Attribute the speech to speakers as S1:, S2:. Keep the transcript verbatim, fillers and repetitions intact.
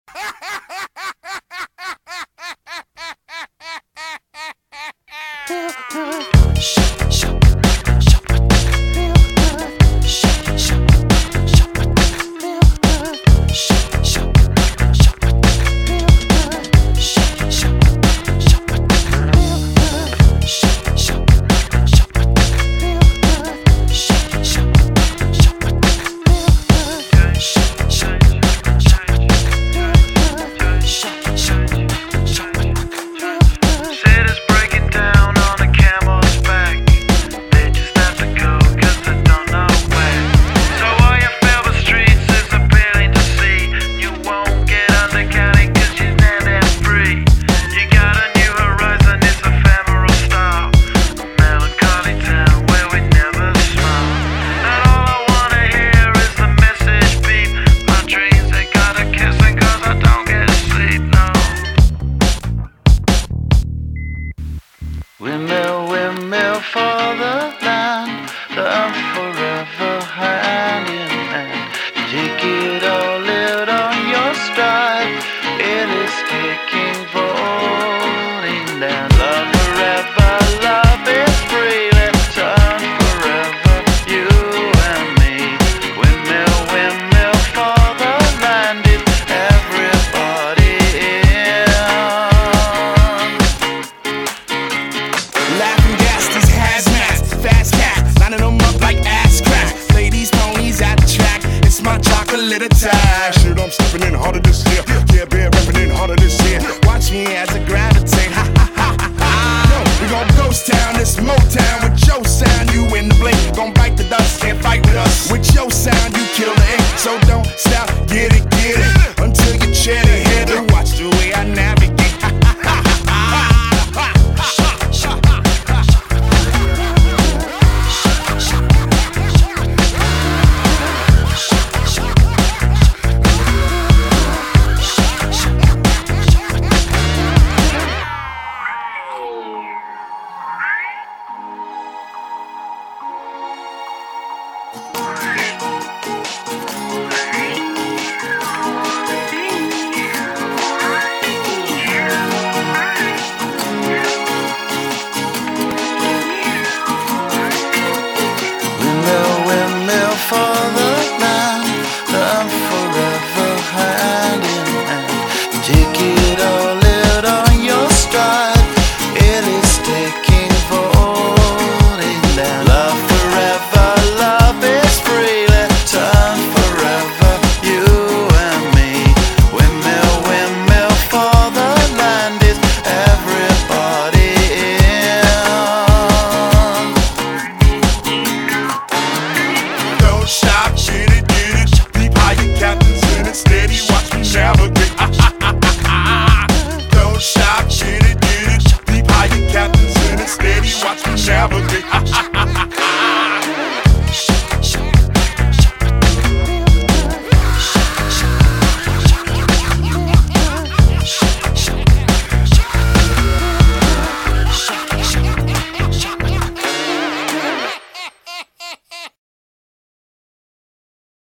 S1: Windmill, windmill for the land, love forever hand in hand. Take it all, live on your stride. It is taking, falling down. Love forever, love is free. Let's turn forever, you and me. Windmill, windmill for the land, it's everybody in.
S2: Laughing gas, these hazmats, fast cats, lining them up like ass crack. Ladies, ponies at the track, it's my chocolate attack. Shit, I'm stepping in harder this year. Yeah, bear repping in harder this year. Watch me as I gravitate. Ha ha ha ha ha. Yo, we gon' ghost town, this Motown with your sound. You in the blink, gon' bite the dust, can't fight with us. With your sound, you kill the ink. So don't stop, get it, get it, until you chat it, hit it. Watch the way I navigate. Ha ha ha ha ha.
S1: Windmill, windmill for the land, love forever hand in hand. Take it all, live on your stride. It is taking, falling down. Love forever, love is free. Let's turn forever, you and me. Windmill, windmill for the land, is everybody in.
S2: Don't stop, get it, get it. Deep high, your captain's in it. Steady, watch me navigate. Don't stop, get it, get it. Deep high, your captain's in it. Steady, watch me navigate.